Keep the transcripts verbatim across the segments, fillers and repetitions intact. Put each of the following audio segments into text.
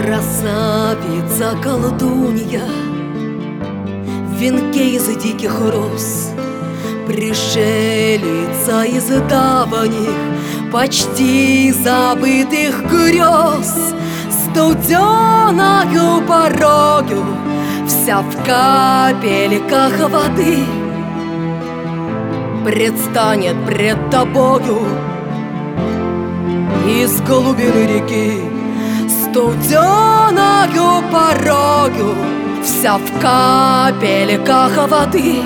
Красавица колдунья в венке из диких роз, пришелица из давних, почти забытых грез. Студеною порою, вся в капельках воды, предстанет пред тобою из глубины реки. Студеною порою, вся в капельках воды,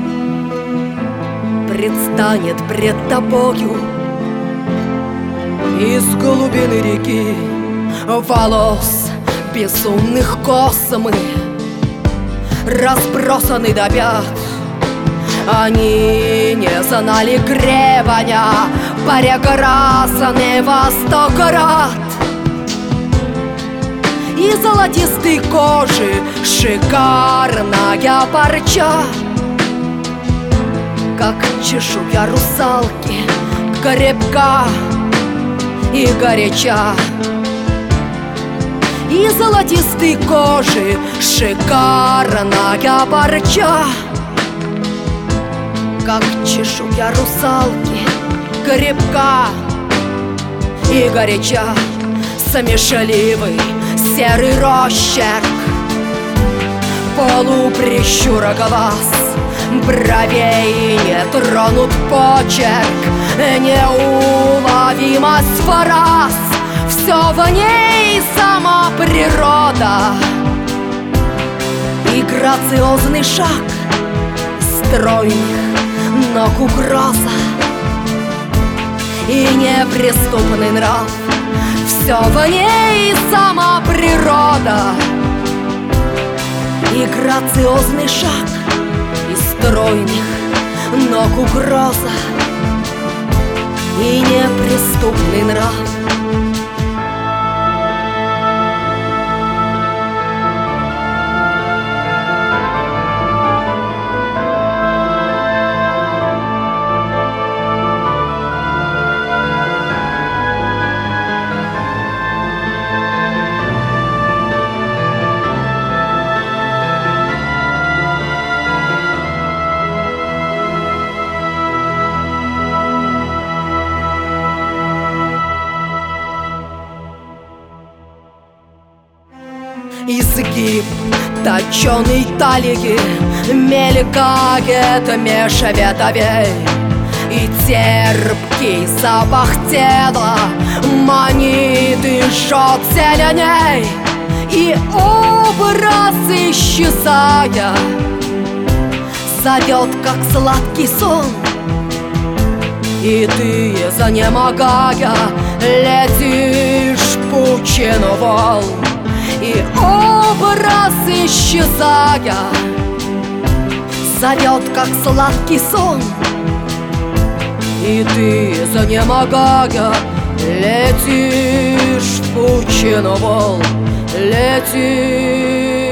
предстанет пред тобою из глубины реки. Волос безумных космы разбросаны до пят, они не знали гребаня, прекрасны во сто крат. И золотистой кожи шикарная парча, как чешуя русалки, крепка и горяча. И золотистой кожи шикарная парча, как чешуя русалки, крепка и горяча. Смешливый серый росчерк полуприщура глаз, бровей не тронут почерк, неуловимость фраз. Все в ней сама природа и грациозный шаг стройных ног угроза и неприступный нрав. Все в ней сама природа и грациозный шаг и стройных ног угроза и неприступный нрав. Изгиб точеной талии мелькает меж ветвей, и терпкий запах тела манит и жжет зеленей. И образ, исчезая, зовет, как сладкий сон, и ты, занемогая, летишь в пучину волн. И образ, исчезая, зовет, как сладкий сон, и ты, занемогая, летишь в пучину волн, летишь.